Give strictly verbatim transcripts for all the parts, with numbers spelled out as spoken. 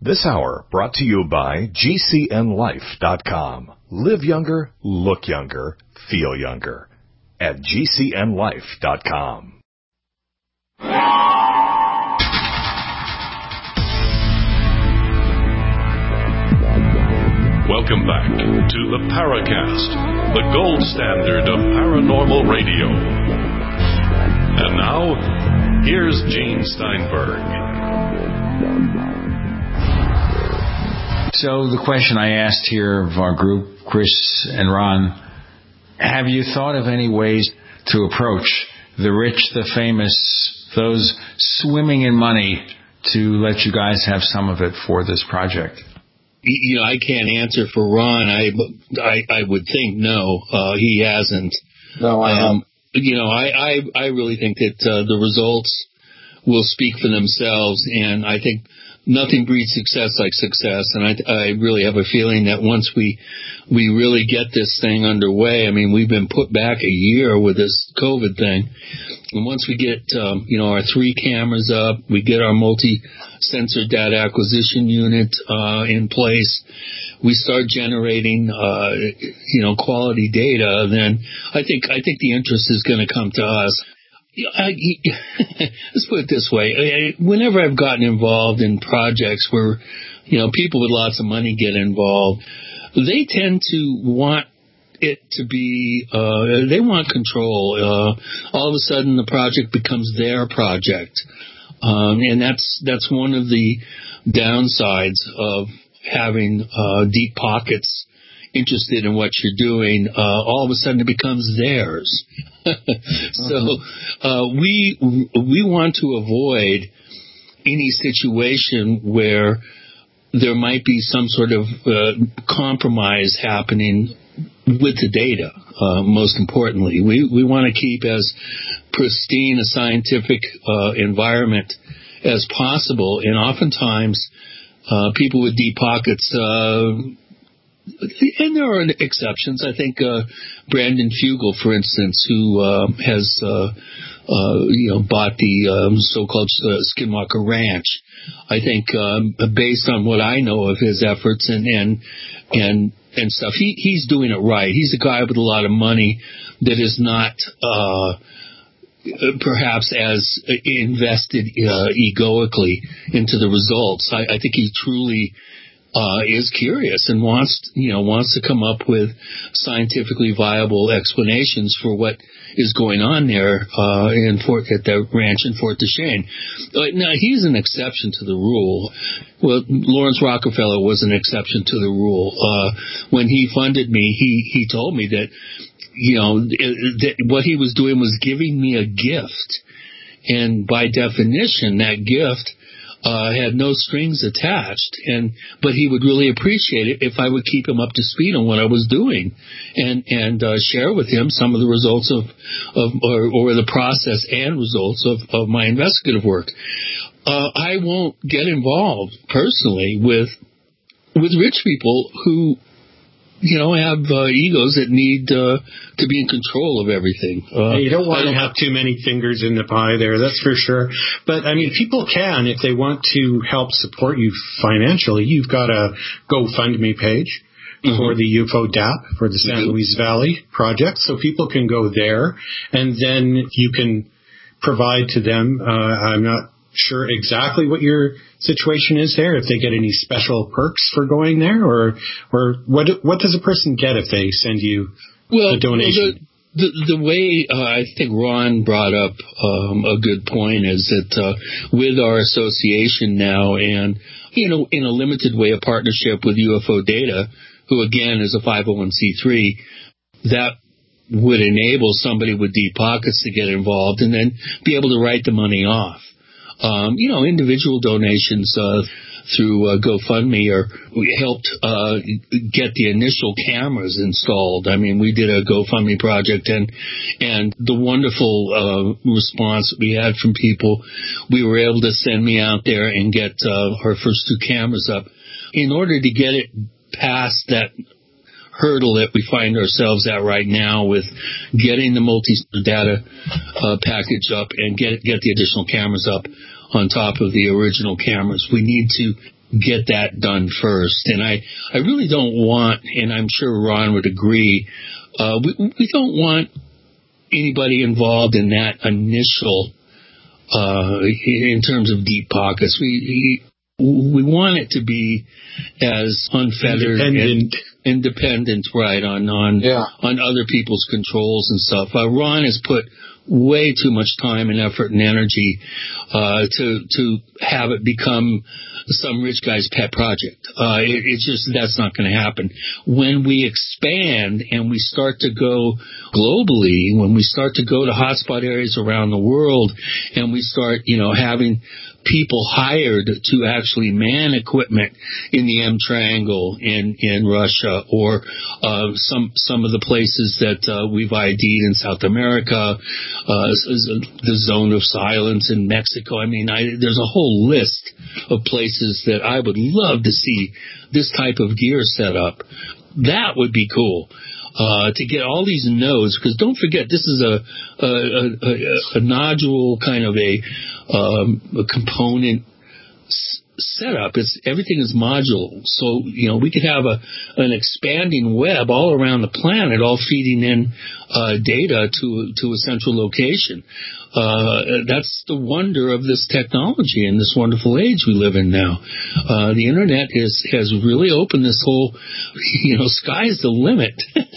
This hour brought to you by G C N life dot com. Live younger, look younger, feel younger at G C N life dot com. Welcome back to the Paracast, the gold standard of paranormal radio. And now, here's Gene Steinberg. So the question I asked here of our group, Chris and Ron, have you thought of any ways to approach the rich, the famous, those swimming in money to let you guys have some of it for this project? You know, I can't answer for Ron. I, I, I would think no, uh, he hasn't. No, I um, haven't. You know, I, I, I really think that uh, the results will speak for themselves, and I think nothing breeds success like success. And I, I really have a feeling that once we we really get this thing underway, I mean, we've been put back a year with this COVID thing, and once we get um, you know our three cameras up, we get our multi-sensor data acquisition unit uh, in place, we start generating uh, you know quality data, then I think I think the interest is going to come to us. I, let's put it this way. Whenever I've gotten involved in projects where, you know, people with lots of money get involved, they tend to want it to be, uh, they want control. Uh, all of a sudden the project becomes their project. Um, and that's, that's one of the downsides of having, uh, deep pockets interested in what you're doing. Uh, all of a sudden it becomes theirs. So uh, we we want to avoid any situation where there might be some sort of uh, compromise happening with the data. Uh, most importantly, we we want to keep as pristine a scientific uh, environment as possible. And oftentimes, uh, people with deep pockets. Uh, And there are exceptions. I think uh, Brandon Fugel, for instance, who uh, has uh, uh, you know bought the um, so-called uh, Skinwalker Ranch. I think um, based on what I know of his efforts and and and, and stuff, he he's doing it right. He's a guy with a lot of money that is not uh, perhaps as invested uh, egoically into the results. I, I think he truly. Uh, is curious and wants, you know, wants to come up with scientifically viable explanations for what is going on there uh, in Fort at the ranch in Fort Duchesne. Uh, now he's an exception to the rule. Well, Lawrence Rockefeller was an exception to the rule. Uh, when he funded me, he he told me that, you know, that what he was doing was giving me a gift, and by definition, that gift. Uh, had no strings attached, and but he would really appreciate it if I would keep him up to speed on what I was doing, and and uh, share with him some of the results of of or, or the process and results of, of my investigative work. Uh, I won't get involved personally with with rich people who, you know, have uh, egos that need uh, to be in control of everything. Uh, you don't want to have too many fingers in the pie there, that's for sure. But, I mean, people can, if they want to help support you financially. You've got a GoFundMe page mm-hmm. for the U F O D A P, for the San mm-hmm. Luis Valley Project. So people can go there, and then you can provide to them. Uh, I'm not sure exactly what your situation is there, if they get any special perks for going there, or or what what does a person get if they send you well, a donation? The, the, the way uh, I think Ron brought up um, a good point is that uh, with our association now, and you know, in a limited way, a partnership with U F O Data, who again is a five oh one c three, that would enable somebody with deep pockets to get involved and then be able to write the money off. Um, you know, individual donations uh, through uh, GoFundMe are we helped uh, get the initial cameras installed. I mean, we did a GoFundMe project, and and the wonderful uh, response we had from people, we were able to send me out there and get uh, our first two cameras up. In order to get it past that hurdle that we find ourselves at right now with getting the multi-data uh, package up and get get the additional cameras up on top of the original cameras, we need to get that done first. And I, I really don't want, and I'm sure Ron would agree, uh, we, we don't want anybody involved in that initial, uh, in terms of deep pockets. We, we want it to be as unfettered independent, and independent, right, on, on, yeah. on other people's controls and stuff. Uh, Ron has put way too much time and effort and energy, uh, to, to have it become some rich guy's pet project. Uh, it, it's just, that's not going to happen. When we expand and we start to go globally, when we start to go to hotspot areas around the world, and we start, you know, having people hired to actually man equipment in the M Triangle in, in Russia, or uh, some some of the places that uh, we've I D'd in South America, uh, the Zone of Silence in Mexico. I mean, I, there's a whole list of places that I would love to see this type of gear set up. That would be cool. Uh, to get all these nodes, because don't forget, this is a a, a, a nodule kind of a, um, a component s- setup. It's everything is modular, so you know we could have a an expanding web all around the planet, all feeding in uh, data to to a central location. Uh, that's the wonder of this technology and this wonderful age we live in now. Uh, the internet is, has really opened this whole, you know, sky's the limit.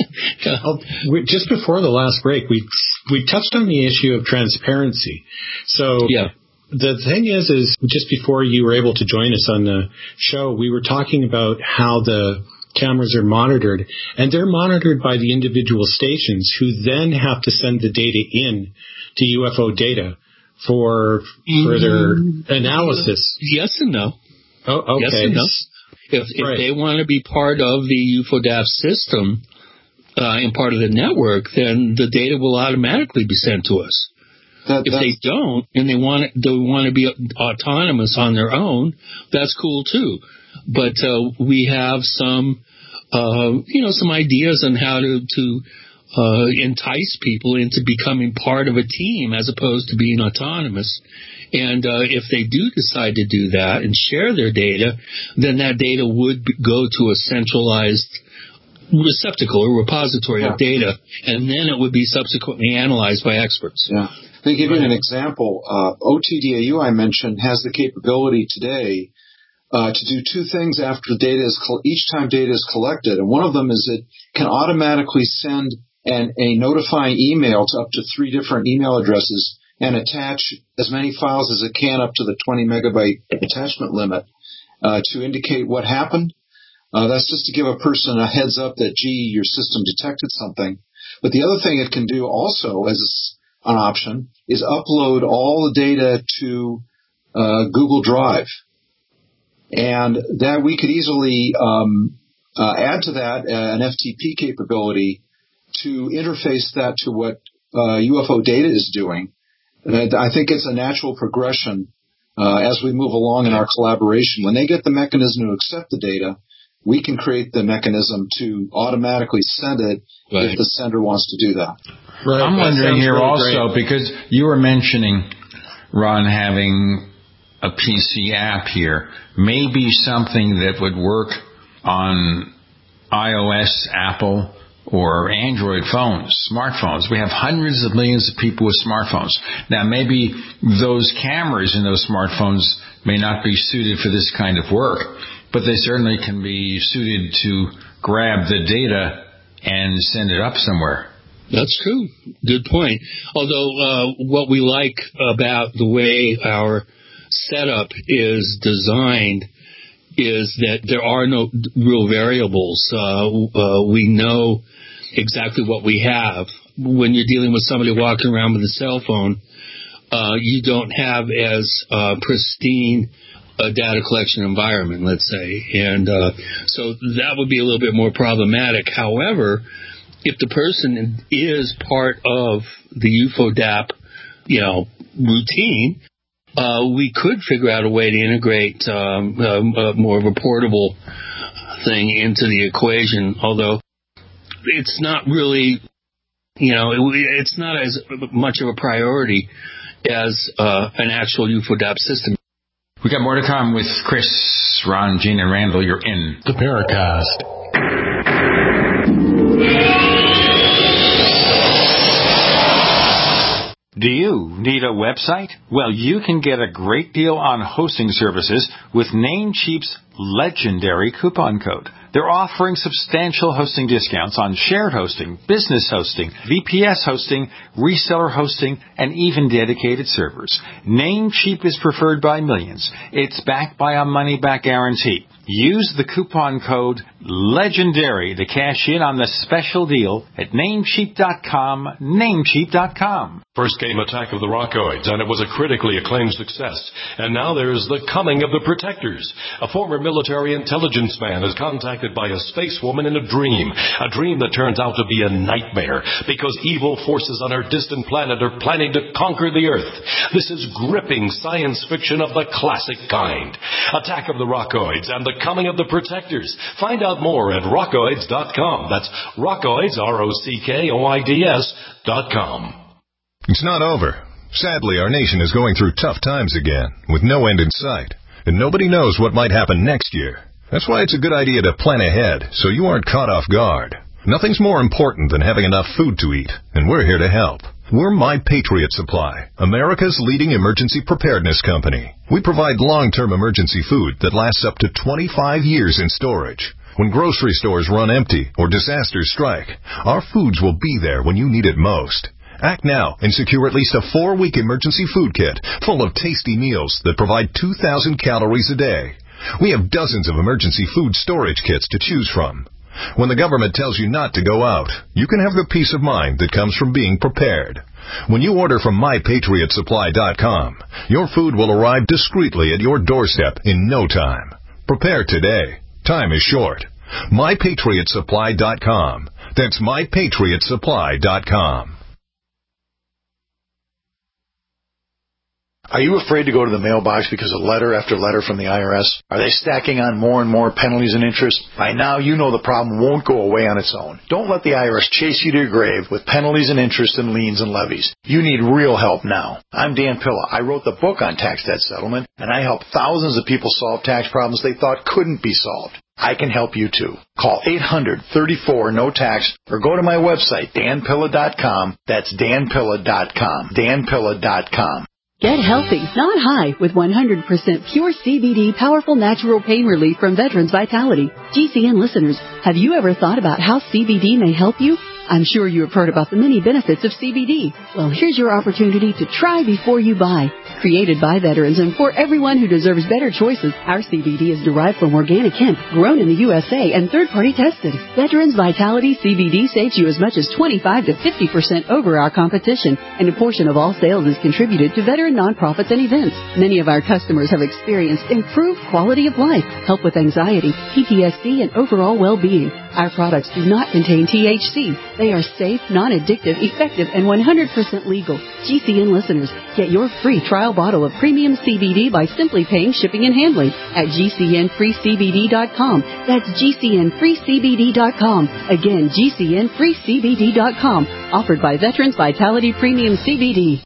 Well, just before the last break, we we touched on the issue of transparency. So yeah. The thing is, is just before you were able to join us on the show, we were talking about how the cameras are monitored, and they're monitored by the individual stations, who then have to send the data in to U F O data for further mm, analysis. Yes and no. Oh, okay. Yes and no. If, if right. they want to be part of the U F O D A P system uh, and part of the network, then the data will automatically be sent to us. That, if they don't, and they want it, they want to be autonomous on their own, that's cool too. But uh, we have some, uh, you know, some ideas on how to to uh, entice people into becoming part of a team as opposed to being autonomous. And uh, if they do decide to do that and share their data, then that data would go to a centralized receptacle or repository yeah. of data, and then it would be subsequently analyzed by experts. Yeah. To give you an example, uh, O T D A U I mentioned has the capability today uh, to do two things after the data is co- each time data is collected, and one of them is it can automatically send an, a notifying email to up to three different email addresses and attach as many files as it can up to the twenty megabyte attachment limit uh, to indicate what happened. Uh, that's just to give a person a heads up that, gee, your system detected something. But the other thing it can do also as an option is upload all the data to uh, Google Drive. And that we could easily um, uh, add to that uh, an F T P capability to interface that to what uh, U F O data is doing. And I think it's a natural progression uh, as we move along in our collaboration. When they get the mechanism to accept the data, we can create the mechanism to automatically send it right. if the sender wants to do that. Right. I'm that wondering here really also, great. Because you were mentioning, Ron, having a P C app here, maybe something that would work on iOS, Apple, or Android phones, smartphones. We have hundreds of millions of people with smartphones. Now, maybe those cameras in those smartphones may not be suited for this kind of work, but they certainly can be suited to grab the data and send it up somewhere. That's true. Good point. Although uh, what we like about the way our setup is designed is that there are no real variables. Uh, uh, we know exactly what we have. When you're dealing with somebody walking around with a cell phone, uh, you don't have as uh, pristine a data collection environment, let's say. And uh, so that would be a little bit more problematic. However, if the person is part of the U F O D A P, you know, routine, uh, we could figure out a way to integrate um, um, uh, more of a portable thing into the equation, although it's not really, you know, it, it's not as much of a priority as uh, an actual U F O D A P system. We got more to come with Chris, Ron, Gene, and Randall. You're in the Paracast. Do you need a website? Well, you can get a great deal on hosting services with Namecheap's legendary coupon code. They're offering substantial hosting discounts on shared hosting, business hosting, V P S hosting, reseller hosting, and even dedicated servers. Namecheap is preferred by millions. It's backed by a money-back guarantee. Use the coupon code LEGENDARY to cash in on the special deal at namecheap dot com, namecheap dot com. First came Attack of the Rockoids, and it was a critically acclaimed success. And now there's The Coming of the Protectors. A former military intelligence man is contacted by a space woman in a dream, a dream that turns out to be a nightmare because evil forces on our distant planet are planning to conquer the Earth. This is gripping science fiction of the classic kind. Attack of the Rockoids and The Coming of the Protectors. Find out more at rockoids dot com. That's Rockoids, R O C K O I D S dot com. It's not over. Sadly, our nation is going through tough times again, with no end in sight, and nobody knows what might happen next year. That's why it's a good idea to plan ahead, so you aren't caught off guard. Nothing's more important than having enough food to eat, and we're here to help. We're My Patriot Supply, America's leading emergency preparedness company. We provide long-term emergency food that lasts up to twenty-five years in storage. When grocery stores run empty or disasters strike, our foods will be there when you need it most. Act now and secure at least a four-week emergency food kit full of tasty meals that provide two thousand calories a day. We have dozens of emergency food storage kits to choose from. When the government tells you not to go out, you can have the peace of mind that comes from being prepared. When you order from my patriot supply dot com, your food will arrive discreetly at your doorstep in no time. Prepare today. Time is short. my patriot supply dot com. That's my patriot supply dot com. Are you afraid to go to the mailbox because of letter after letter from the I R S? Are they stacking on more and more penalties and interest? By now, you know the problem won't go away on its own. Don't let the I R S chase you to your grave with penalties and interest and liens and levies. You need real help now. I'm Dan Pilla. I wrote the book on tax debt settlement, and I help thousands of people solve tax problems they thought couldn't be solved. I can help you too. Call eight hundred, thirty-four, no tax or go to my website, dan pilla dot com. That's dan pilla dot com. dan pilla dot com. Get healthy, not high, with one hundred percent pure C B D powerful natural pain relief from Veterans Vitality. G C N listeners, have you ever thought about how C B D may help you? I'm sure you have heard about the many benefits of C B D. Well, here's your opportunity to try before you buy. Created by veterans and for everyone who deserves better choices, our C B D is derived from organic hemp, grown in the U S A and third-party tested. Veterans Vitality C B D saves you as much as twenty-five to fifty percent over our competition, and a portion of all sales is contributed to veteran nonprofits and events. Many of our customers have experienced improved quality of life, help with anxiety, P T S D, and overall well-being. Our products do not contain T H C. They are safe, non-addictive, effective, and one hundred percent legal. G C N listeners, get your free trial bottle of premium C B D by simply paying shipping and handling at G C N free C B D dot com. That's G C N free C B D dot com. Again, G C N free C B D dot com. Offered by Veterans Vitality Premium C B D.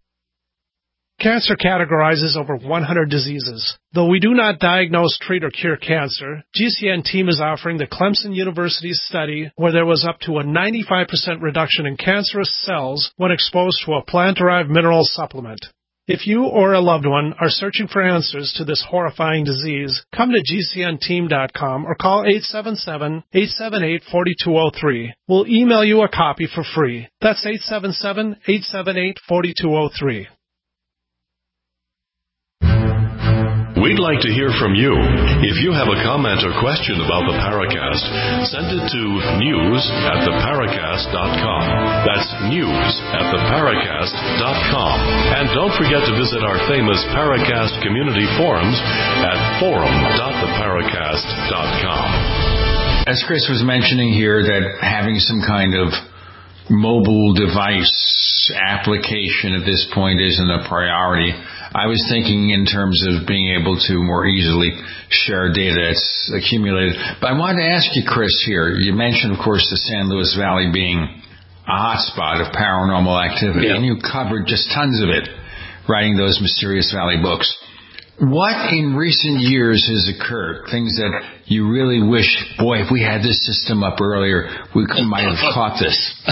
Cancer categorizes over one hundred diseases. Though we do not diagnose, treat, or cure cancer, G C N team is offering the Clemson University study where there was up to a ninety-five percent reduction in cancerous cells when exposed to a plant-derived mineral supplement. If you or a loved one are searching for answers to this horrifying disease, come to G C N team dot com or call eight seven seven, eight seven eight, four two zero three. We'll email you a copy for free. That's eight seven seven, eight seven eight, four two zero three. We'd like to hear from you. If you have a comment or question about the Paracast, send it to news at the paracast dot com. That's news at the paracast dot com. And don't forget to visit our famous Paracast community forums at forum dot the paracast dot com. As Chris was mentioning here, that having some kind of mobile device application at this point isn't a priority. I was thinking in terms of being able to more easily share data that's accumulated. But I wanted to ask you, Chris, here. You mentioned, of course, the San Luis Valley being a hotspot of paranormal activity, yeah. And you covered just tons of it, writing those Mysterious Valley books. What in recent years has occurred? Things that you really wish, boy, if we had this system up earlier, we could, might have caught this.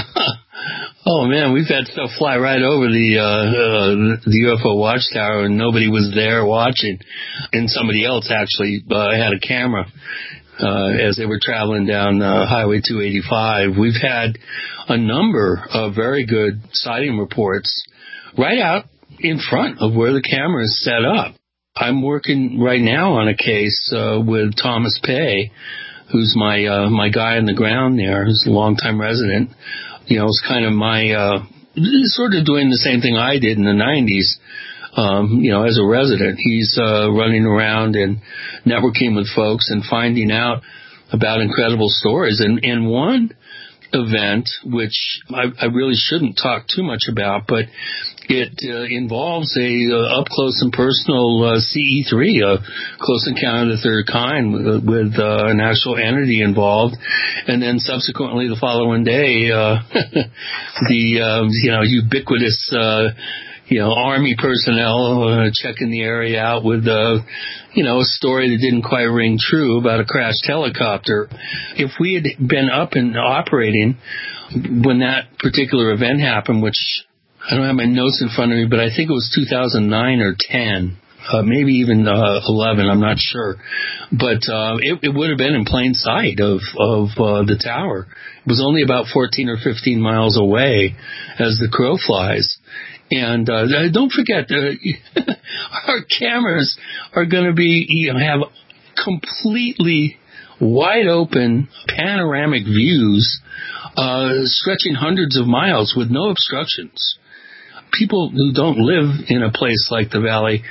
Oh man, we've had stuff fly right over the uh, uh, the U F O watchtower, and nobody was there watching, and somebody else actually uh, had a camera uh, as they were traveling down uh, Highway two eighty-five. We've had a number of very good sighting reports right out in front of where the camera is set up. I'm working right now on a case uh, with Thomas Pay, who's my uh, my guy on the ground there, who's a longtime resident. You know, it's kind of my, uh, sort of doing the same thing I did in the nineties, um, you know, as a resident. He's uh, running around and networking with folks and finding out about incredible stories. And, and one event, which I, I really shouldn't talk too much about, but it uh, involves a uh, up-close and personal uh, C E three, a close encounter of the third kind, with, with uh, an actual entity involved, and then subsequently the following day, uh, the uh, you know ubiquitous uh, you know Army personnel uh, checking the area out with uh, you know a story that didn't quite ring true about a crashed helicopter. If we had been up and operating when that particular event happened, which I don't have my notes in front of me, but I think it was two thousand nine or ten, uh, maybe even uh, eleven, I'm not sure. But uh, it, it would have been in plain sight of, of uh, the tower. It was only about fourteen or fifteen miles away as the crow flies. And uh, don't forget, uh, our cameras are going to be, you know, have completely wide open panoramic views uh, stretching hundreds of miles with no obstructions. People who don't live in a place like the Valley,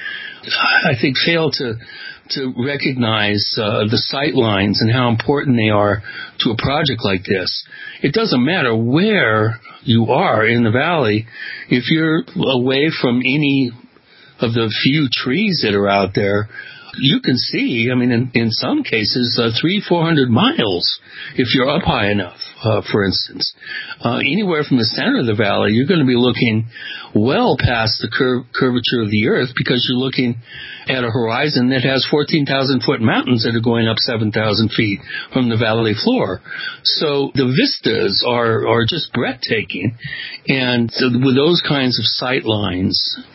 I think, fail to to recognize uh, the sight lines and how important they are to a project like this. It doesn't matter where you are in the Valley. If you're away from any of the few trees that are out there, you can see, I mean, in, in some cases, uh, three, four hundred miles if you're up high enough, uh, for instance. Uh, anywhere from the center of the valley, you're going to be looking well past the cur- curvature of the earth because you're looking at a horizon that has fourteen thousand foot mountains that are going up seven thousand feet from the valley floor. So the vistas are, are just breathtaking. And so with those kinds of sight lines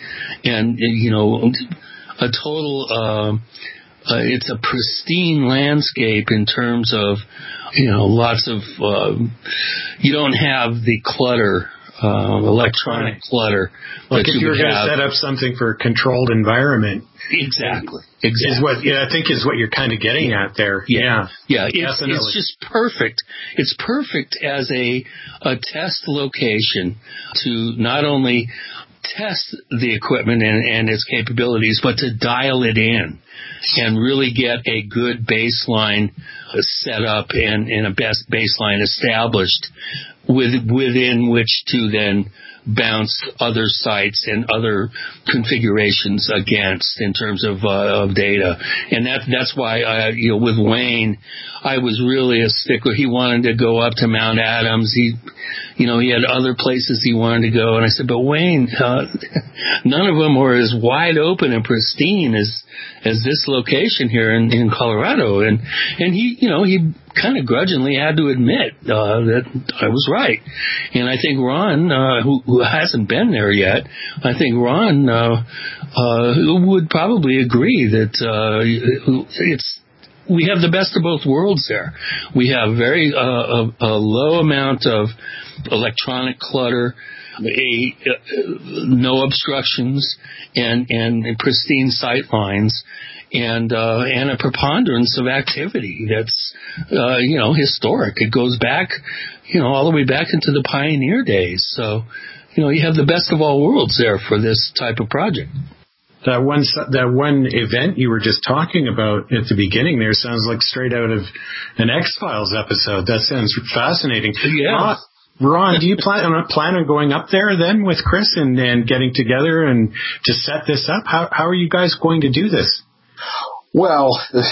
and, you know, a total, uh, uh, it's a pristine landscape in terms of, you know, lots of, uh, you don't have the clutter, uh, electronic clutter. Like if you were going to set up something for a controlled environment. Exactly. Exactly. Is what, yeah, I think is what you're kind of getting yeah. at there. Yeah. Yeah. yeah. It's, Definitely. it's just perfect. It's perfect as a, a test location to not only test the equipment and, and its capabilities, but to dial it in and really get a good baseline set up and, and a best baseline established with, within which to then bounce other sites and other configurations against in terms of uh, of data. And that that's why I, you know, with Wayne, I was really a stickler. He wanted to go up to Mount Adams. He, you know, he had other places he wanted to go, and I said, but Wayne, uh, none of them were as wide open and pristine as as this location here in, in Colorado. And and he, you know, he kind of grudgingly had to admit uh, that I was right. And I think Ron, uh, who, who hasn't been there yet, I think Ron uh, uh, would probably agree that uh, it's we have the best of both worlds there. We have very uh, a, a low amount of electronic clutter, a, uh, no obstructions, and, and pristine sight lines, and uh, and a preponderance of activity that's uh, you know historic. It goes back, you know, all the way back into the pioneer days. So, you know, you have the best of all worlds there for this type of project. That one, that one event you were just talking about at the beginning there sounds like straight out of an X-Files episode. That sounds fascinating. Yeah. Ron, Ron, do you plan, plan on going up there then with Chris and, and getting together and to set this up? How, how are you guys going to do this? Well,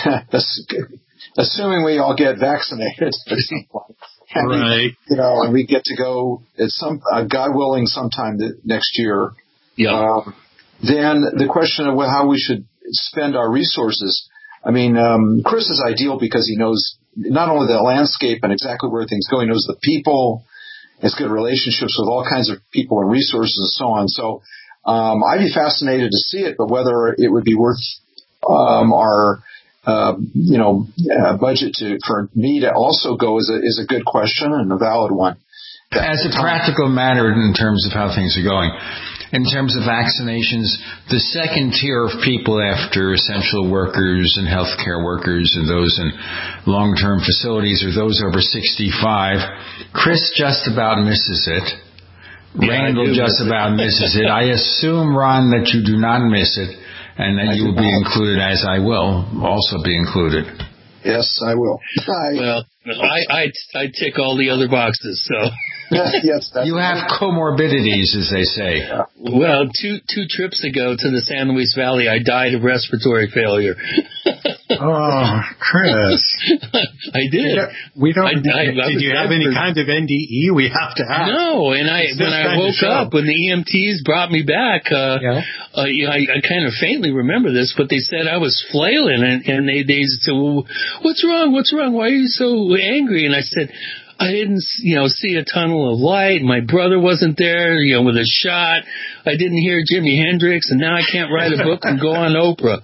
assuming we all get vaccinated, and right? We, you know, and we get to go at some, uh, God willing, sometime th- next year. Yeah. Um, then the question of how we should spend our resources. I mean, um, Chris is ideal because he knows not only the landscape and exactly where things go, he knows the people, has good relationships with all kinds of people and resources and so on. So um, I'd be fascinated to see it, but whether it would be worth um, our uh, you know uh, budget to, for me to also go is a, is a good question and a valid one. As a practical matter in terms of how things are going, in terms of vaccinations, the second tier of people after essential workers and healthcare workers and those in long-term facilities are those over sixty-five. Chris just about misses it. Yeah, Randall just it. about misses it. I assume, Ron, that you do not miss it and that I you will be included, as I will also be included. Yes, I will. I, well, I, I I tick all the other boxes, so. Yes, you have comorbidities, as they say. Yeah. Well, two two trips ago to the San Luis Valley, I died of respiratory failure. Oh, Chris. I did. We don't. I, I, I did you have any for, kind of N D E we have to have? No, and I when I woke up, when the E M Ts brought me back, uh, yeah. uh, you know, I, I kind of faintly remember this, but they said I was flailing, and, and they they said, "Well, what's wrong? What's wrong? Why are you so angry?" And I said, I didn't, you know, see a tunnel of light. My brother wasn't there, you know, with a shot. I didn't hear Jimi Hendrix, and now I can't write a book and go on Oprah.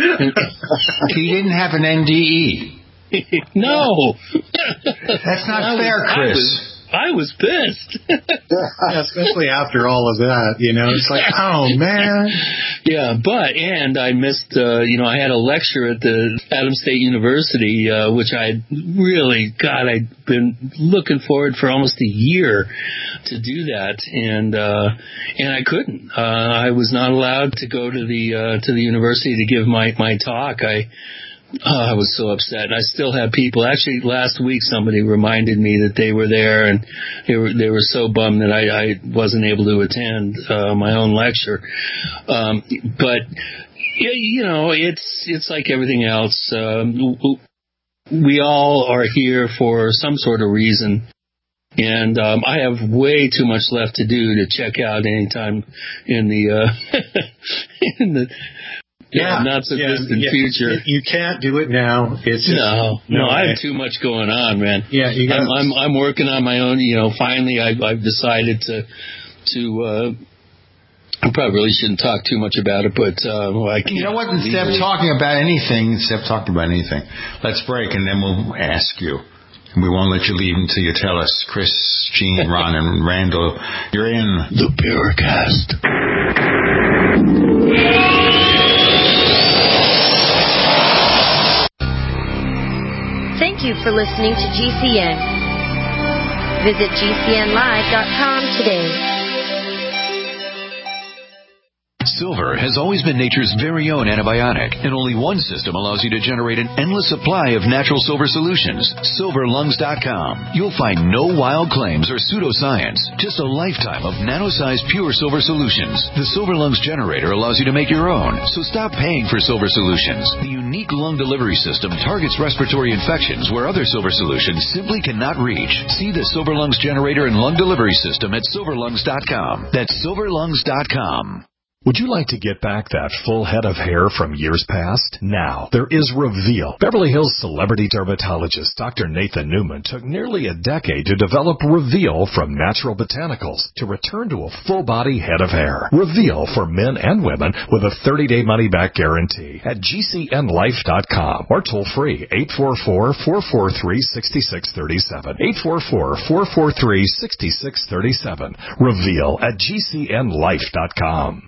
He didn't have an N D E. No. That's not fair, was, Chris. I was, I was pissed. Yeah, especially after all of that, you know, it's like, oh man. Yeah, but, and I missed, uh, you know, I had a lecture at the Adams State University, uh, which I really, God, I'd been looking forward for almost a year to do that, and, uh, and I couldn't. Uh, I was not allowed to go to the, uh, to the university to give my, my talk. I, Oh, I was so upset. And I still have people. Actually, last week somebody reminded me that they were there, and they were they were so bummed that I, I wasn't able to attend uh, my own lecture. Um, but you know, it's it's like everything else. Um, we all are here for some sort of reason. And um, I have way too much left to do to check out anytime in the uh, in the. Yeah, not so yeah, distant yeah. future. You can't do it now. It's just, no, no, no. I have too much going on, man. Yeah, you got. I'm, I'm, I'm working on my own. You know, finally, I've, I've decided to, to. Uh, I probably really shouldn't talk too much about it, but uh, well, I can't. You know what? Instead of talking about anything, instead of talking about anything, let's break, and then we'll ask you. We won't let you leave until you tell us. Chris, Gene, Ron, and Randall, you're in the Paracast. Thank you for listening to G C N. Visit G C N live dot com today. Silver has always been nature's very own antibiotic, and only one system allows you to generate an endless supply of natural silver solutions. silver lungs dot com. You'll find no wild claims or pseudoscience, just a lifetime of nano-sized pure silver solutions. The Silver Lungs generator allows you to make your own, so stop paying for silver solutions. The unique lung delivery system targets respiratory infections where other silver solutions simply cannot reach. See the Silver Lungs generator and lung delivery system at silver lungs dot com. That's silver lungs dot com. Would you like to get back that full head of hair from years past? Now, there is Reveal. Beverly Hills celebrity dermatologist Doctor Nathan Newman took nearly a decade to develop Reveal from natural botanicals to return to a full-body head of hair. Reveal for men and women with a thirty-day money-back guarantee at G C N life dot com or toll-free eight four four, four four three, six six three seven. eight four four, four four three, six six three seven. Reveal at G C N life dot com.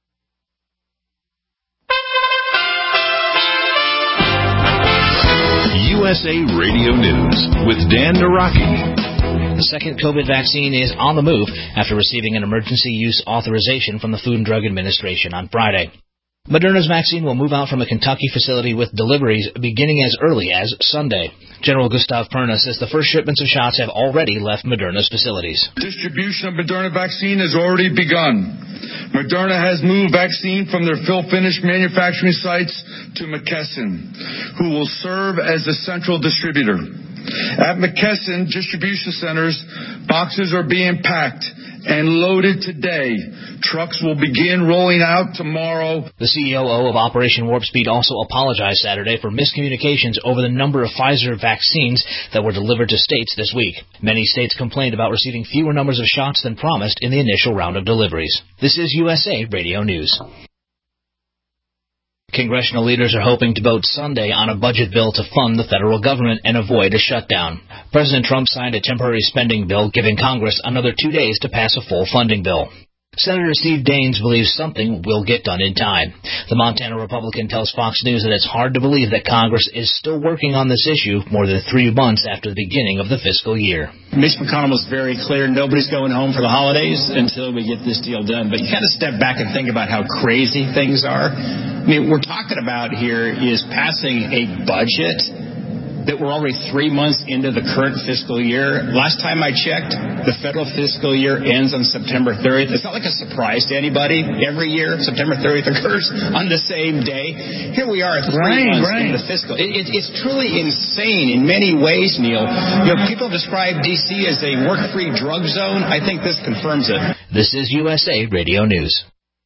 U S A Radio News with Dan Naraki. The second COVID vaccine is on the move after receiving an emergency use authorization from the Food and Drug Administration on Friday. Moderna's vaccine will move out from a Kentucky facility with deliveries beginning as early as Sunday. General Gustav Perna says the first shipments of shots have already left Moderna's facilities. Distribution of Moderna vaccine has already begun. Moderna has moved vaccine from their fill-finish manufacturing sites to McKesson, who will serve as the central distributor. At McKesson distribution centers, boxes are being packed and loaded today. Trucks will begin rolling out tomorrow. The C O O of Operation Warp Speed also apologized Saturday for miscommunications over the number of Pfizer vaccines that were delivered to states this week. Many states complained about receiving fewer numbers of shots than promised in the initial round of deliveries. This is U S A Radio News. Congressional leaders are hoping to vote Sunday on a budget bill to fund the federal government and avoid a shutdown. President Trump signed a temporary spending bill giving Congress another two days to pass a full funding bill. Senator Steve Daines believes something will get done in time. The Montana Republican tells Fox News that it's hard to believe that Congress is still working on this issue more than three months after the beginning of the fiscal year. Mitch McConnell was very clear, nobody's going home for the holidays until we get this deal done. But you got to step back and think about how crazy things are. I mean, what we're talking about here is passing a budget that we're already three months into the current fiscal year. Last time I checked, the federal fiscal year ends on September thirtieth. It's not like a surprise to anybody. Every year, September thirtieth occurs on the same day. Here we are, three right, months right. into the fiscal. It, it, it's truly insane in many ways, Neil. You know, people describe D C as a work-free drug zone. I think this confirms it. This is U S A Radio News.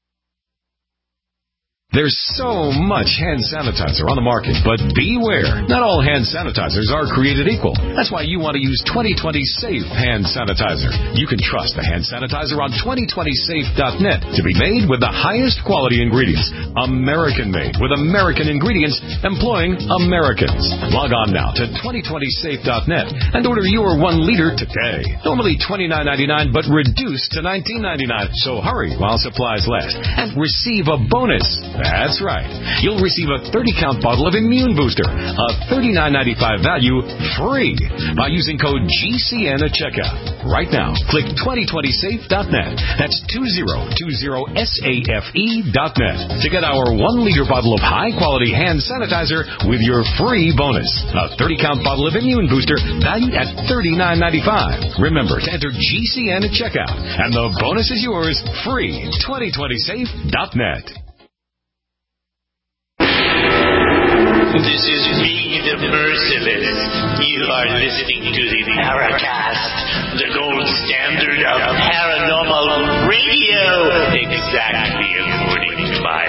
There's so much hand sanitizer on the market, but beware. Not all hand sanitizers are created equal. That's why you want to use twenty twenty Safe Hand Sanitizer. You can trust the hand sanitizer on twenty twenty safe dot net to be made with the highest quality ingredients. American-made with American ingredients employing Americans. Log on now to twenty twenty safe dot net and order your one liter today. Normally twenty-nine ninety-nine, but reduced to nineteen ninety-nine. So hurry while supplies last and receive a bonus. That's right. You'll receive a thirty-count bottle of Immune Booster, a thirty-nine ninety-five value, free by using code G C N at checkout. Right now, click twenty twenty safe dot net. That's twenty twenty safe dot net to get our one liter bottle of high-quality hand sanitizer with your free bonus. A thirty-count bottle of Immune Booster valued at thirty-nine ninety-five. Remember to enter G C N at checkout, and the bonus is yours free. twenty twenty safe dot net. This is me, the Merciless. You are listening to the Paracast, the gold standard of paranormal radio, exactly according to my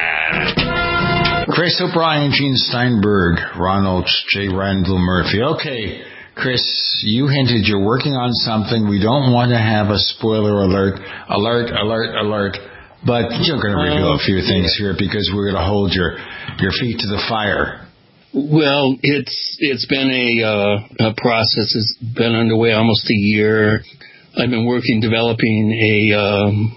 plan. Chris O'Brien, Gene Steinberg, Ron Oates, J. Randall Murphy. Okay, Chris, you hinted you're working on something. We don't want to have a spoiler alert, alert, alert, alert. But you're going to reveal a few things here because we're going to hold your your feet to the fire. Well, it's it's been a, uh, a process. It's been underway almost a year. I've been working developing a, um,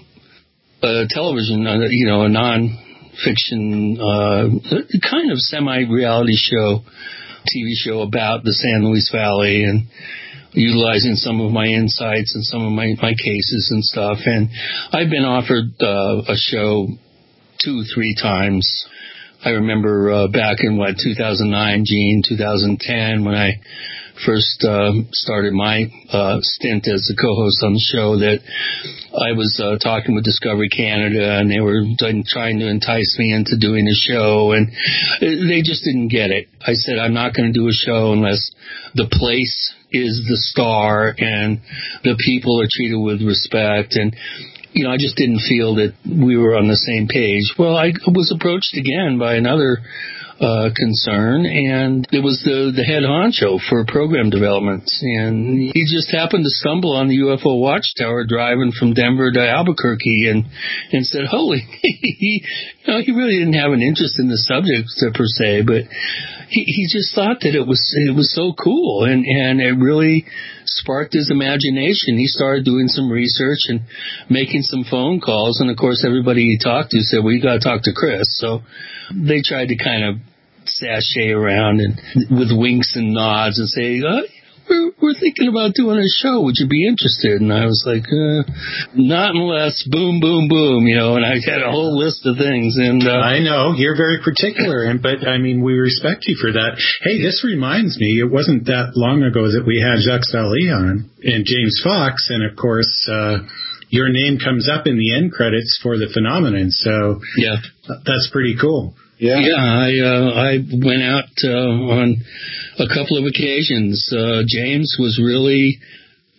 a television, uh, you know, a non-fiction uh, kind of semi-reality show, T V show about the San Luis Valley and utilizing some of my insights and some of my, my cases and stuff. And I've been offered uh, a show two, three times. I remember uh, back in, what, two thousand nine, Gene, two thousand ten, when I first uh, started my uh, stint as the co-host on the show, that I was uh, talking with Discovery Canada, and they were trying to entice me into doing a show, and they just didn't get it. I said, I'm not going to do a show unless the place is the star and the people are treated with respect. And, you know, I just didn't feel that we were on the same page. Well, I was approached again by another uh concern, and it was the the head honcho for program development, and he just happened to stumble on the U F O Watchtower driving from Denver to Albuquerque, and and said, holy, he, you know, he really didn't have an interest in the subject uh, per se, but he he just thought that it was it was so cool, and and it really sparked his imagination. He started doing some research and making some phone calls, and of course everybody he talked to said, well, you got to talk to Chris. So they tried to kind of sashay around and with winks and nods and say, oh, we're, we're thinking about doing a show. Would you be interested? And I was like, uh, not unless boom, boom, boom, you know, and I had a whole list of things. And uh, I know, you're very particular, and but, I mean, we respect you for that. Hey, this reminds me, it wasn't that long ago that we had Jacques Vallée on and James Fox, and of course, uh, your name comes up in the end credits for the phenomenon, so yeah, that's pretty cool. Yeah, yeah. I uh, I went out uh, on a couple of occasions. Uh, James was really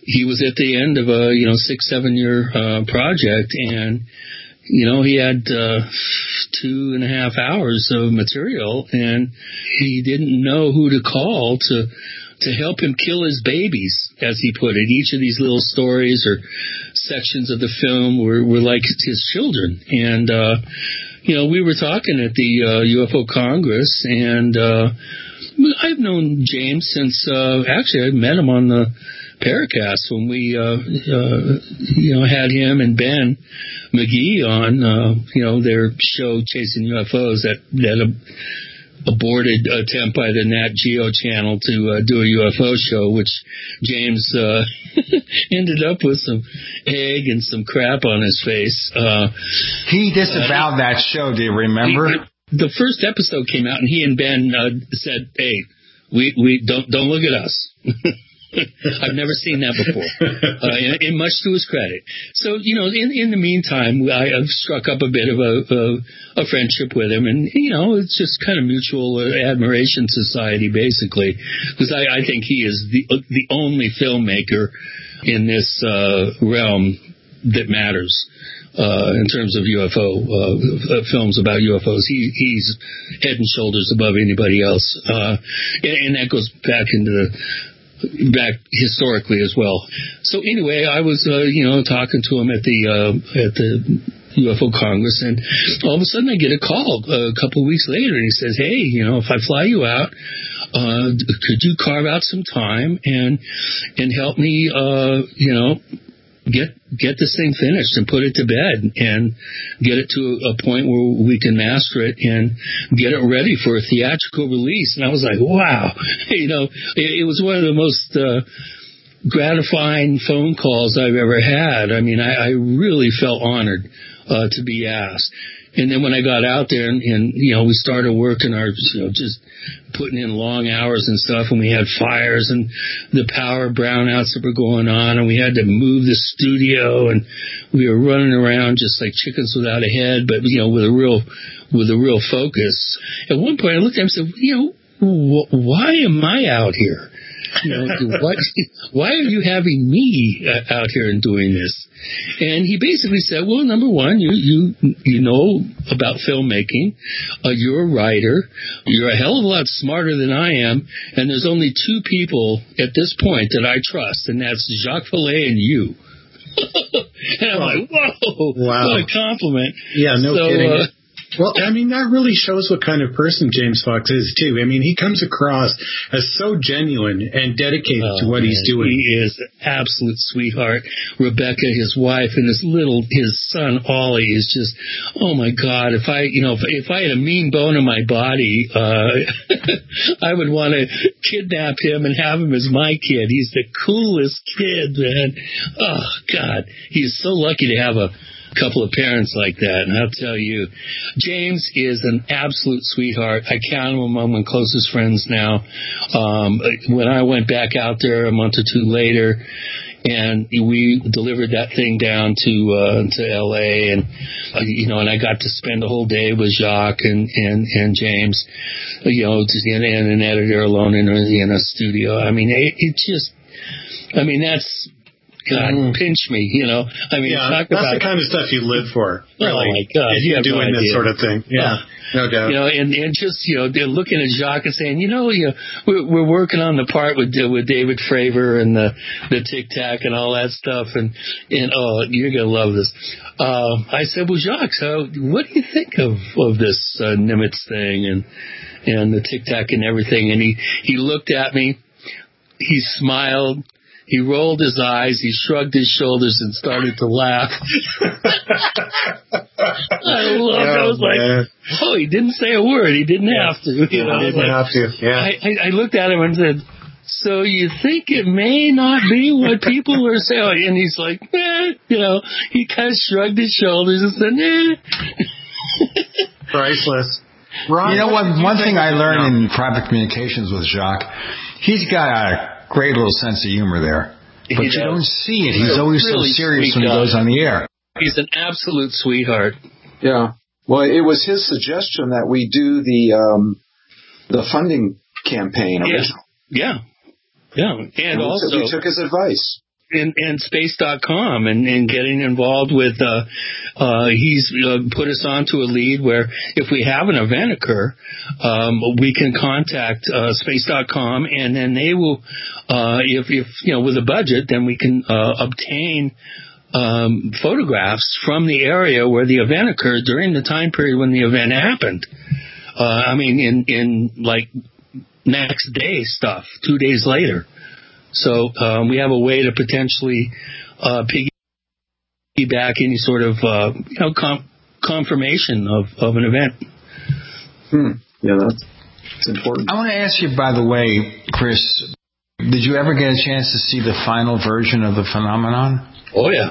he was at the end of a, you know, six, seven year uh, project, and, you know, he had uh, two and a half hours of material, and he didn't know who to call to to help him kill his babies, as he put it. Each of these little stories or sections of the film were, were like his children. And, uh, you know, we were talking at the uh, U F O Congress, and uh, I've known James since, uh, actually, I met him on the Paracast when we, uh, uh, you know, had him and Ben McGee on, uh, you know, their show Chasing U F Os, that, that uh, aborted attempt by the Nat Geo channel to uh, do a U F O show, which James uh, ended up with some egg and some crap on his face. Uh, he disavowed uh, that show. Do you remember? He, the first episode came out, and he and Ben uh, said, "Hey, we we don't don't look at us." I've never seen that before, uh, and, and much to his credit. So, you know, in in the meantime, I, I've struck up a bit of a, a, a friendship with him, and, you know, it's just kind of mutual admiration society, basically, because I, I think he is the the only filmmaker in this uh, realm that matters. Uh, in terms of U F O uh, films about U F Os, he, he's head and shoulders above anybody else, uh, and, and that goes back into the back historically as well. So anyway, I was, uh, you know, talking to him at the uh, at the U F O Congress, and all of a sudden I get a call uh, a couple of weeks later, and he says, "Hey, you know, if I fly you out, uh, could you carve out some time and and help me, uh, you know, get get this thing finished and put it to bed and get it to a point where we can master it and get it ready for a theatrical release." And I was like, wow, you know, it, it was one of the most uh, gratifying phone calls I've ever had. I mean, I, I really felt honored uh, to be asked. And then when I got out there and, and, you know, we started working our, you know, just putting in long hours and stuff, and we had fires and the power brownouts that were going on, and we had to move the studio, and we were running around just like chickens without a head, but, you know, with a real, with a real focus. At one point I looked at him and said, you know, wh- why am I out here? You know, why, why are you having me uh, out here and doing this? And he basically said, well, number one, you you you know about filmmaking. Uh, you're a writer. You're a hell of a lot smarter than I am. And there's only two people at this point that I trust, and that's Jacques Vallée and you. And I'm like, whoa, wow. What a compliment. Yeah, no so, kidding. Uh, Well, I mean, that really shows what kind of person James Fox is, too. I mean, he comes across as so genuine and dedicated oh, to what man, he's doing. He is an absolute sweetheart. Rebecca, his wife, and his little, his son, Ollie, is just, oh, my God. If I, you know, if, if I had a mean bone in my body, uh, I would want to kidnap him and have him as my kid. He's the coolest kid, man. Oh, God. He's so lucky to have a couple of parents like that, and I'll tell you, James is an absolute sweetheart. I count him among my closest friends now. Um, when I went back out there a month or two later, and we delivered that thing down to uh, to L A, and uh, you know, and I got to spend a whole day with Jacques and and, and James, you know, and, and an editor alone in a, in a studio. I mean, it, it just, I mean, that's. God, mm. pinch me, you know. I mean, yeah, talk that's about the kind of stuff you live for. Really. Oh my God, if you're doing no this sort of thing. Yeah, yeah, no doubt. You know, and, and just, you know, they're looking at Jacques and saying, you know, you know, we're, we're working on the part with with David Fravor and the the Tic Tac and all that stuff, and and oh, you're gonna love this. Uh, I said, well, Jacques, so what do you think of of this uh, Nimitz thing and and the Tic Tac and everything? And he he looked at me, he smiled. He rolled his eyes, he shrugged his shoulders, and started to laugh. I loved it. I was like, oh, he didn't say a word. He didn't yeah. have to. You know, he didn't like, have to. Yeah. I, I, I looked at him and said, so you think it may not be what people are saying? And he's like, eh. You know, he kind of shrugged his shoulders and said, eh. Priceless. Ron, you know what? One thing I learned in private communications with Jacques, he's got a great little sense of humor there. But you don't see it. He's always really so serious when he goes on the air. He's an absolute sweetheart. Yeah. Well, it was his suggestion that we do the um, the funding campaign originally. Yeah. Yeah. Yeah. And we also, we took his advice. and, and space dot com and, and getting involved with, uh, uh, he's uh, put us onto a lead where if we have an event occur, um, we can contact uh, space dot com, and then they will, uh, if, if, you know, with a budget, then we can uh, obtain um, photographs from the area where the event occurred during the time period when the event happened. Uh, I mean, in, in like next day stuff, two days later. So um, we have a way to potentially uh, piggyback any sort of uh, you know com- confirmation of, of an event. Hmm. Yeah, that's, that's important. I want to ask you, by the way, Chris, did you ever get a chance to see the final version of the phenomenon? Oh yeah,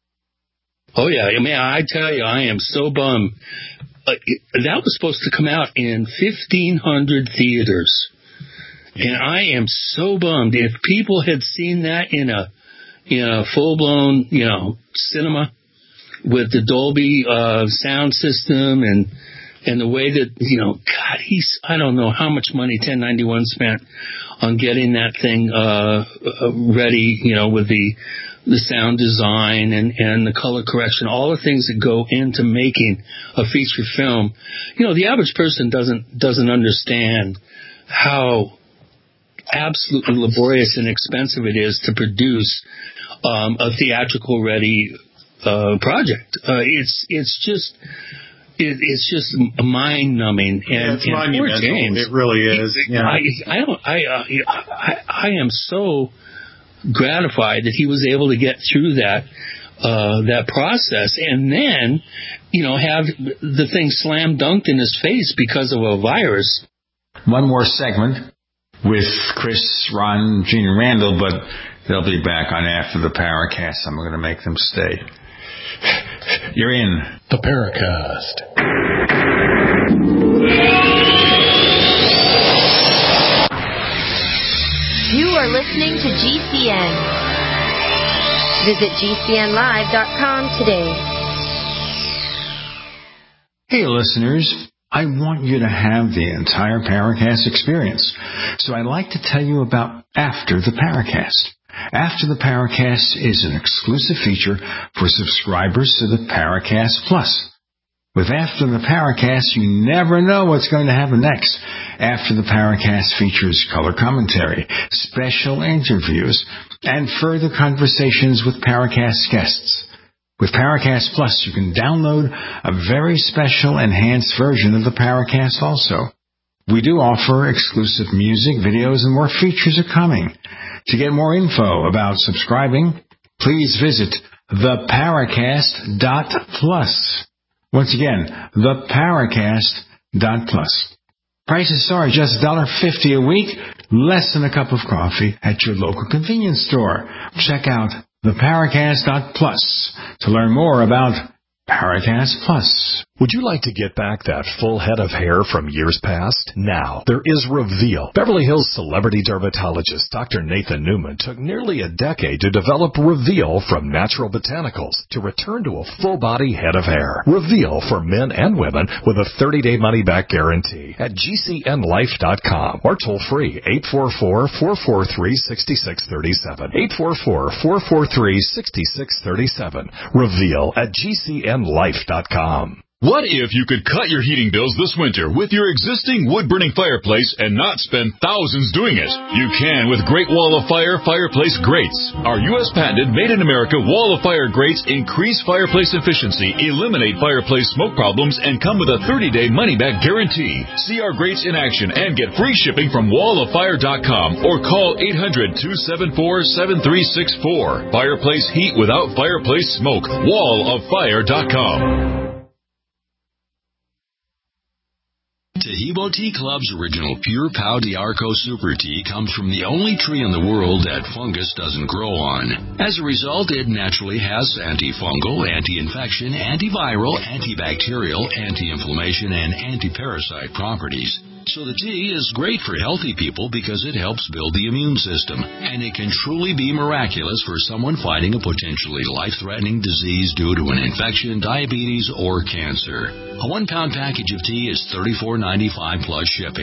oh yeah. I mean, I tell you, I am so bummed. Uh, it, that was supposed to come out in fifteen hundred theaters. And I am so bummed. If people had seen that in a in a full blown, you know, cinema with the Dolby uh, sound system and and the way that, you know, God, he's I don't know how much money ten ninety-one spent on getting that thing uh, ready, you know, with the the sound design and, and the color correction, all the things that go into making a feature film. You know, the average person doesn't doesn't understand how absolutely laborious and expensive it is to produce um, a theatrical ready uh, project. Uh, it's it's just it, it's just mind numbing. And, yeah, it's and monumental. James, it really is. Yeah. I I don't I, uh, I I am so gratified that he was able to get through that uh, that process and then you know have the thing slam dunked in his face because of a virus. One more segment with Chris, Ron, Gene, and Randall, but they'll be back on after the Paracast. I'm going to make them stay. You're in the Paracast. You are listening to G C N. Visit G C N live dot com today. Hey, listeners. I want you to have the entire Paracast experience. So I'd like to tell you about After the Paracast. After the Paracast is an exclusive feature for subscribers to the Paracast Plus. With After the Paracast, you never know what's going to happen next. After the Paracast features color commentary, special interviews, and further conversations with Paracast guests. With Paracast Plus, you can download a very special enhanced version of the Paracast also. We do offer exclusive music, videos, and more features are coming. To get more info about subscribing, please visit the paracast dot plus. Once again, the paracast dot plus. Prices are just one dollar fifty a week, less than a cup of coffee at your local convenience store. Check out the paracast dot plus to learn more about Paracast Plus. Would you like to get back that full head of hair from years past? Now, there is Reveal. Beverly Hills celebrity dermatologist Doctor Nathan Newman took nearly a decade to develop Reveal from natural botanicals to return to a full-body head of hair. Reveal for men and women with a thirty-day money-back guarantee at G C N life dot com or toll-free eight four four, four four three, six six three seven. eight four four, four four three, six six three seven. Reveal at G C N life dot com. What if you could cut your heating bills this winter with your existing wood-burning fireplace and not spend thousands doing it? You can with Great Wall of Fire Fireplace Grates. Our U S patented made-in-America Wall of Fire grates increase fireplace efficiency, eliminate fireplace smoke problems, and come with a thirty-day money-back guarantee. See our grates in action and get free shipping from wall of fire dot com or call eight hundred, two seven four, seven three six four. Fireplace heat without fireplace smoke. wall of fire dot com. Tahibo Tea Club's original Pure Pau d'Arco Super Tea comes from the only tree in the world that fungus doesn't grow on. As a result, it naturally has antifungal, anti-infection, antiviral, antibacterial, anti-inflammation, and anti-parasite properties. So the tea is great for healthy people because it helps build the immune system, and it can truly be miraculous for someone fighting a potentially life-threatening disease due to an infection, diabetes, or cancer. A one-pound package of tea is thirty-four ninety-five plus shipping.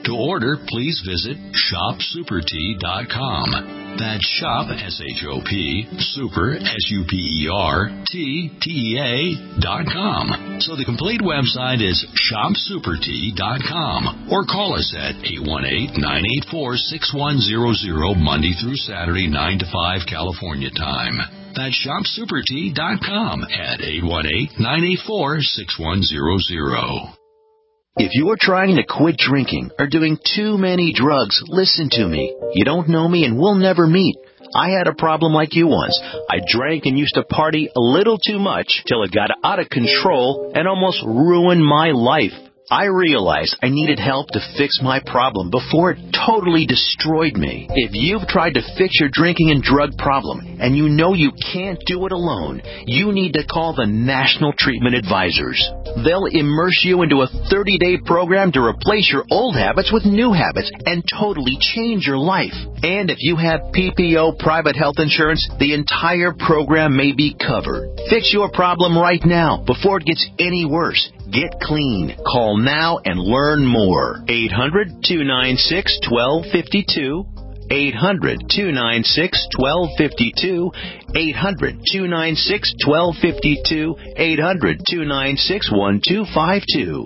To order, please visit shop super tea dot com. That's shop, S H O P, super, S U P E R, T, T E A, dot com. So the complete website is shop super tea dot com. Or call us at eight one eight, nine eight four, six one zero zero, Monday through Saturday, nine to five, California time. That's shop super tea dot com at eight one eight, nine eight four, six one zero zero. If you're trying to quit drinking or doing too many drugs, listen to me. You don't know me and we'll never meet. I had a problem like you once. I drank and used to party a little too much till it got out of control and almost ruined my life. I realized I needed help to fix my problem before it totally destroyed me. If you've tried to fix your drinking and drug problem and you know you can't do it alone, you need to call the National Treatment Advisors. They'll immerse you into a thirty-day program to replace your old habits with new habits and totally change your life. And if you have P P O private health insurance, the entire program may be covered. Fix your problem right now before it gets any worse. Get clean. Call now and learn more. eight hundred, two nine six, one two five two. eight hundred, two nine six, one two five two. eight hundred, two nine six, one two five two. eight hundred, two nine six, one two five two.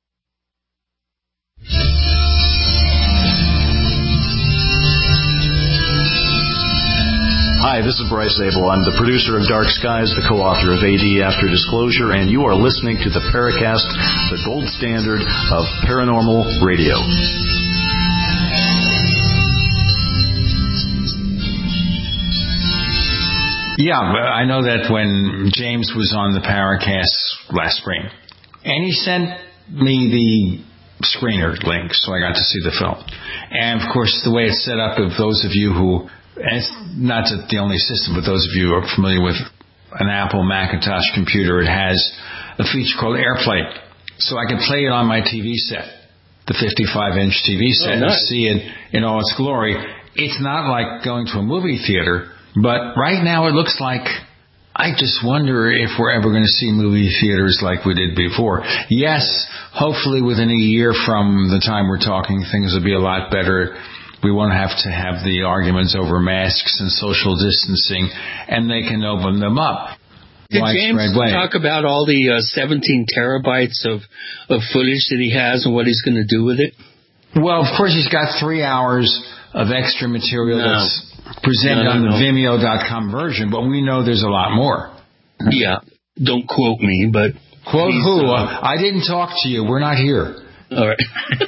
Hi, this is Bryce Abel. I'm the producer of Dark Skies, the co-author of A D After Disclosure, and you are listening to the Paracast, the gold standard of paranormal radio. Yeah, I know that when James was on the Paracast last spring, and he sent me the screener link, so I got to see the film. And, of course, the way it's set up, if those of you who... And it's not the only system, but those of you who are familiar with an Apple Macintosh computer, it has a feature called AirPlay. So I can play it on my T V set, the fifty-five inch T V set, oh, nice. And see it in all its glory. It's not like going to a movie theater, but right now it looks like, I just wonder if we're ever going to see movie theaters like we did before. Yes, hopefully within a year from the time we're talking, things will be a lot better. We won't have to have the arguments over masks and social distancing, and they can open them up. Did James way. talk about all the uh, seventeen terabytes of, of footage that he has and what he's going to do with it? Well, of course, he's got three hours of extra material no. that's presented no, no, on the no. Vimeo dot com version, but we know there's a lot more. Yeah. Don't quote me, but... Quote who? Uh, I didn't talk to you. We're not here. All right.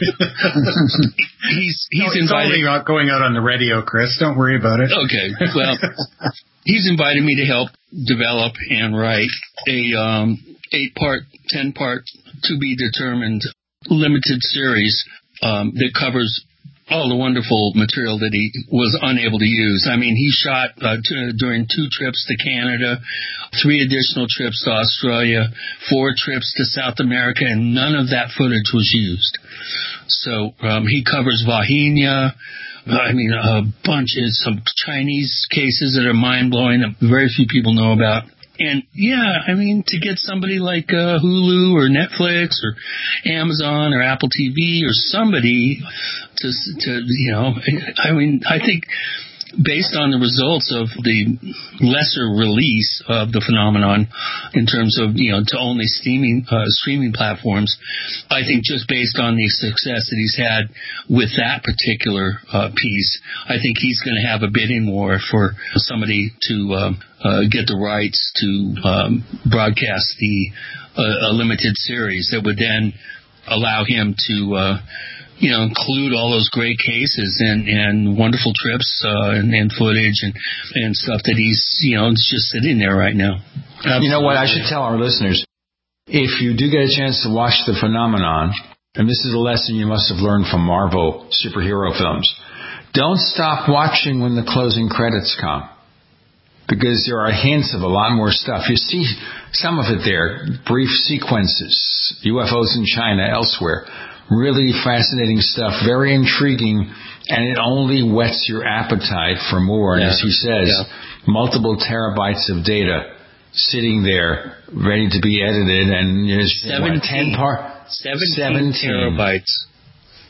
he's he's no, it's invited. Only not going out on the radio, Chris. Don't worry about it. Okay. Well, he's invited me to help develop and write a um, eight part, ten part, to be determined limited series um, that covers all the wonderful material that he was unable to use. I mean, he shot uh, t- during two trips to Canada, three additional trips to Australia, four trips to South America, and none of that footage was used. So um, he covers Vahinia. I mean, a bunch of some Chinese cases that are mind-blowing that very few people know about. And, yeah, I mean, to get somebody like uh, Hulu or Netflix or Amazon or Apple T V or somebody to, to, you know, I mean, I think based on the results of the lesser release of the phenomenon in terms of, you know, to only streaming, uh, streaming platforms, I think just based on the success that he's had with that particular uh, piece, I think he's going to have a bidding war for somebody to um, uh, get the rights to um, broadcast the uh, a limited series that would then allow him to uh, you know, include all those great cases and, and wonderful trips uh, and, and footage and, and stuff that he's, you know, it's just sitting there right now. Absolutely. You know what? I should tell our listeners, if you do get a chance to watch The Phenomenon, and this is a lesson you must have learned from Marvel superhero films, don't stop watching when the closing credits come, because there are hints of a lot more stuff. You see some of it there, brief sequences, U F Os in China, elsewhere. Really fascinating stuff, very intriguing, and it only whets your appetite for more. And yeah. as he says, yeah. multiple terabytes of data sitting there, ready to be edited, and you know, seventeen, what, ten par- seventeen, seventeen terabytes.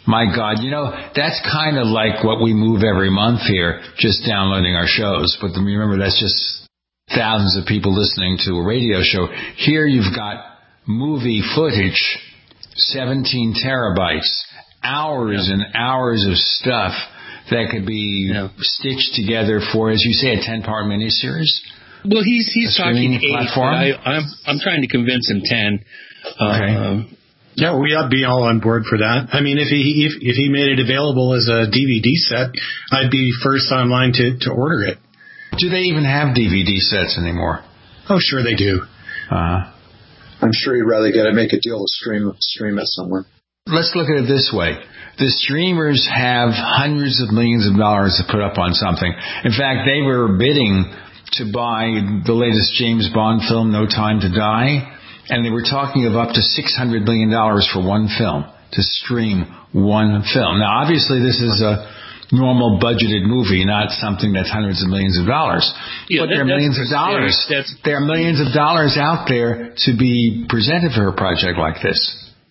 My God, you know, that's kind of like what we move every month here, just downloading our shows. But remember, that's just thousands of people listening to a radio show. Here you've got movie footage, seventeen terabytes, hours yeah. and hours of stuff that could be yeah. stitched together for, as you say, a ten-part miniseries. Well, he's he's talking eight. Platform? I, I'm I'm trying to convince him ten. Okay. Uh, Yeah, we'd be all on board for that. I mean, if he if, if he made it available as a D V D set, I'd be first online to, to order it. Do they even have D V D sets anymore? Oh, sure they do. Uh-huh. I'm sure you'd rather get it, make a deal to stream stream it somewhere. Let's look at it this way. The streamers have hundreds of millions of dollars to put up on something. In fact, they were bidding to buy the latest James Bond film, No Time to Die. And they were talking of up to six hundred million dollars for one film, to stream one film. Now, obviously, this is a normal budgeted movie, not something that's hundreds of millions of dollars. Yeah, but that, there are millions of dollars. That's, there are millions of dollars out there to be presented for a project like this.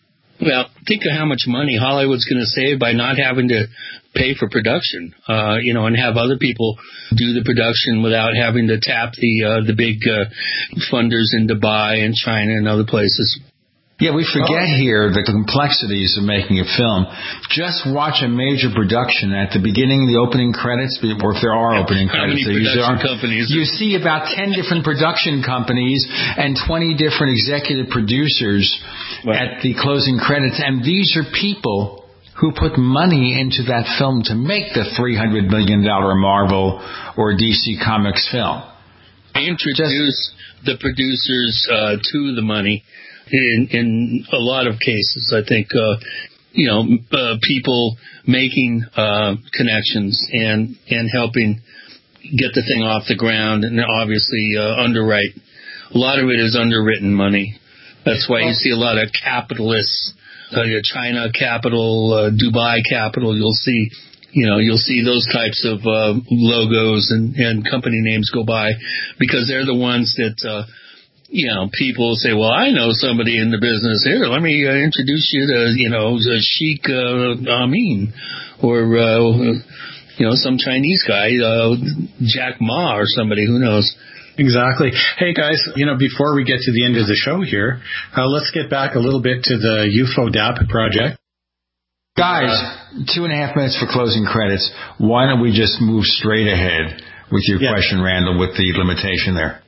Well, think of how much money Hollywood's going to save by not having to pay for production, uh, you know, and have other people do the production without having to tap the uh, the big uh, funders in Dubai and China and other places. Yeah, we forget oh. here the complexities of making a film. Just watch a major production at the beginning, the opening credits, or if there are opening How credits. many production are, companies? You see about ten different production companies and twenty different executive producers right. at the closing credits, and these are people who put money into that film to make the three hundred million dollars Marvel or D C Comics film. I introduce Just, the producers uh, to the money. In, in a lot of cases, I think, uh, you know, uh, people making uh, connections and, and helping get the thing off the ground, and obviously uh, underwrite. A lot of it is underwritten money. That's why you see a lot of capitalists, uh, China capital, uh, Dubai capital. You'll see, you know, you'll see those types of uh, logos and, and company names go by because they're the ones that. Uh, You know, people say, well, I know somebody in the business. Here, let me uh, introduce you to, you know, Sheikh uh, Amin or, uh, you know, some Chinese guy, uh, Jack Ma or somebody, who knows. Exactly. Hey, guys, you know, before we get to the end of the show here, uh, let's get back a little bit to the U F O D A P project. Guys, two and a half minutes for closing credits. Why don't we just move straight ahead with your yeah. question, Randall, with the limitation there?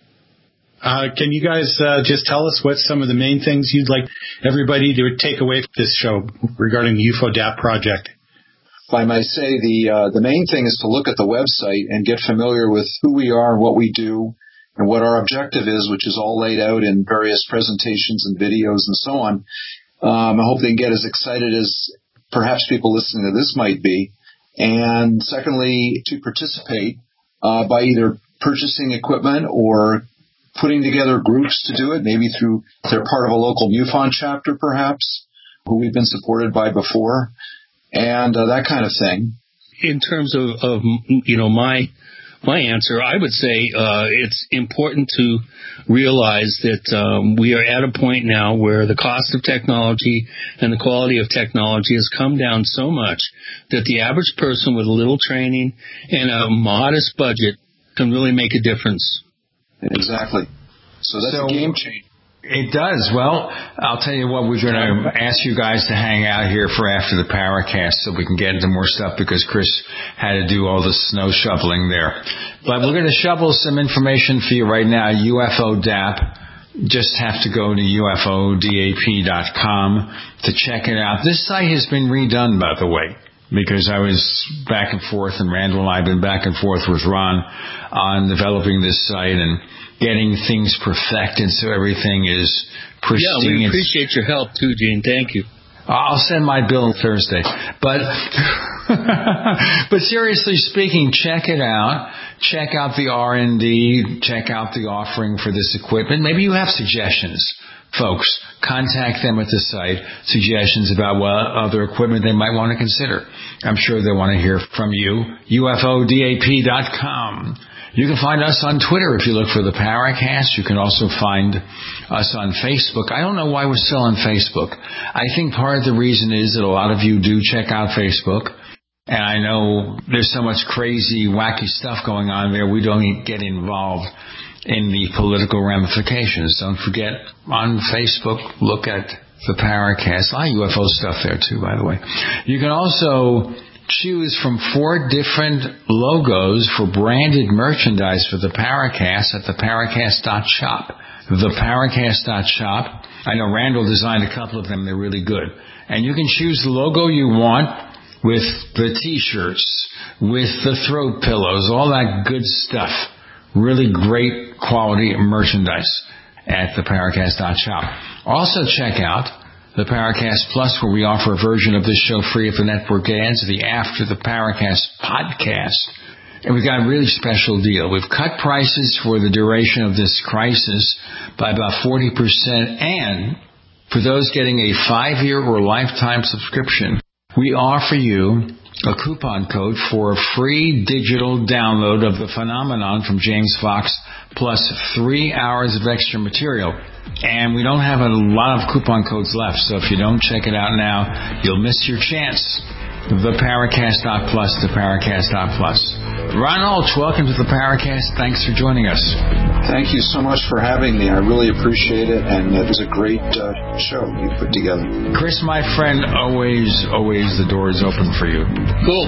Uh, can you guys uh, just tell us what some of the main things you'd like everybody to take away from this show regarding the U F O D A P project? If I might say, the uh, the main thing is to look at the website and get familiar with who we are and what we do and what our objective is, which is all laid out in various presentations and videos and so on. Um, I hope they can get as excited as perhaps people listening to this might be. And secondly, to participate uh, by either purchasing equipment or putting together groups to do it, maybe through they're part of a local MUFON chapter, perhaps, who we've been supported by before, and uh, that kind of thing. In terms of, of you know, my my answer, I would say uh, it's important to realize that um, we are at a point now where the cost of technology and the quality of technology has come down so much that the average person with a little training and a modest budget can really make a difference. Exactly. So that's so, a game changer. It does. Well, I'll tell you what, we're going to ask you guys to hang out here for after the Paracast so we can get into more stuff because Chris had to do all the snow shoveling there. But we're going to shovel some information for you right now, U F O D A P. Just have to go to U F O D A P dot com to check it out. This site has been redone, by the way, because I was back and forth, and Randall and I have been back and forth with Ron on developing this site and getting things perfected so everything is pristine. Yeah, we appreciate your help too, Gene. Thank you. I'll send my bill Thursday. But but seriously speaking, check it out. Check out the R and D. Check out the offering for this equipment. Maybe you have suggestions. Folks, contact them at the site, suggestions about what other equipment they might want to consider. I'm sure they want to hear from you. U F O D A P dot com. You can find us on Twitter if you look for the Paracast. You can also find us on Facebook. I don't know why we're still on Facebook. I think part of the reason is that a lot of you do check out Facebook. And I know there's so much crazy, wacky stuff going on there, we don't get involved in the political ramifications. Don't forget, on Facebook, look at the Paracast. A lot of U F O stuff there, too, by the way. You can also choose from four different logos for branded merchandise for the Paracast at the paracast dot shop. the paracast dot shop. I know Randall designed a couple of them. They're really good. And you can choose the logo you want, with the T-shirts, with the throat pillows, all that good stuff. Really great quality merchandise at the paracast dot shop. Also check out the Paracast Plus, where we offer a version of this show free of the network ads, the After the Paracast podcast. And we've got a really special deal. We've cut prices for the duration of this crisis by about forty percent, and for those getting a five-year or lifetime subscription, we offer you a coupon code for a free digital download of The Phenomenon from James Fox, plus three hours of extra material. And we don't have a lot of coupon codes left, so if you don't check it out now, you'll miss your chance. The Paracast dot plus, the Paracast dot plus. Ron Ulch, welcome to the Paracast. Thanks for joining us. Thank you so much for having me. I really appreciate it, and it was a great uh, show you put together. Chris, my friend, always, always the door is open for you. Cool.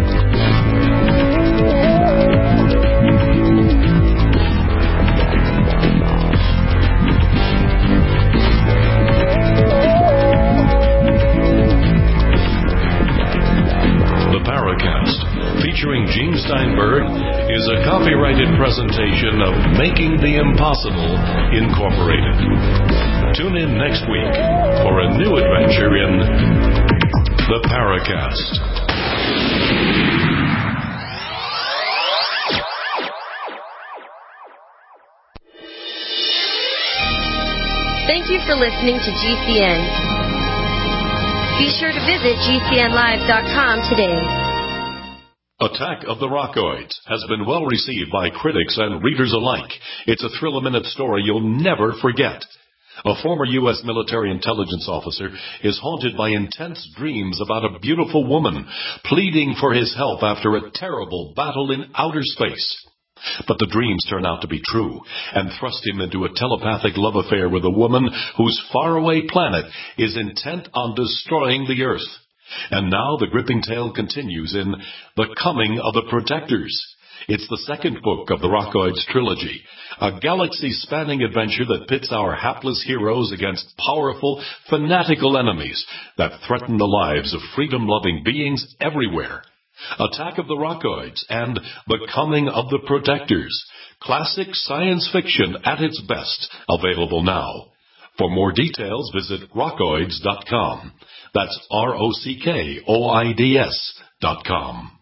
Featuring Gene Steinberg is a copyrighted presentation of Making the Impossible Incorporated. Tune in next week for a new adventure in the Paracast. Thank you for listening to G C N. Be sure to visit G C N live dot com today. Attack of the Rockoids has been well received by critics and readers alike. It's a thrill-a-minute story you'll never forget. A former U S military intelligence officer is haunted by intense dreams about a beautiful woman pleading for his help after a terrible battle in outer space. But the dreams turn out to be true and thrust him into a telepathic love affair with a woman whose faraway planet is intent on destroying the Earth. And now the gripping tale continues in The Coming of the Protectors. It's the second book of the Rockoids trilogy, a galaxy-spanning adventure that pits our hapless heroes against powerful, fanatical enemies that threaten the lives of freedom-loving beings everywhere. Attack of the Rockoids and The Coming of the Protectors. Classic science fiction at its best, available now. For more details, visit rockoids dot com. That's R O C K O I D S dot com.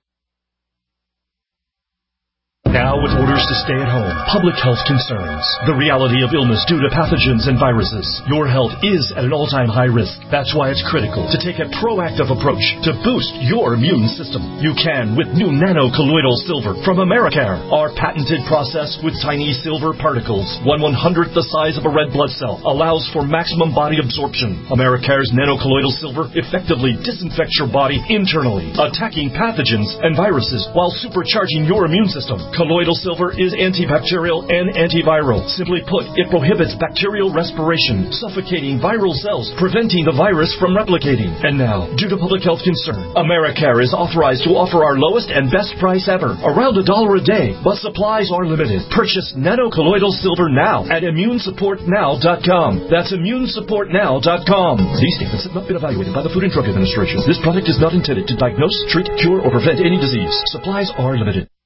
Now, with orders to stay at home, public health concerns, the reality of illness due to pathogens and viruses, your health is at an all-time high risk. That's why it's critical to take a proactive approach to boost your immune system. You can with new nano-colloidal silver from Americare. Our patented process with tiny silver particles, one one-hundredth the size of a red blood cell, allows for maximum body absorption. Americare's nano-colloidal silver effectively disinfects your body internally, attacking pathogens and viruses while supercharging your immune system. Colloidal silver is antibacterial and antiviral. Simply put, it prohibits bacterial respiration, suffocating viral cells, preventing the virus from replicating. And now, due to public health concern, Americare is authorized to offer our lowest and best price ever, around a dollar a day, but supplies are limited. Purchase nano-colloidal silver now at immune support now dot com. That's immune support now dot com. These statements have not been evaluated by the Food and Drug Administration. This product is not intended to diagnose, treat, cure, or prevent any disease. Supplies are limited.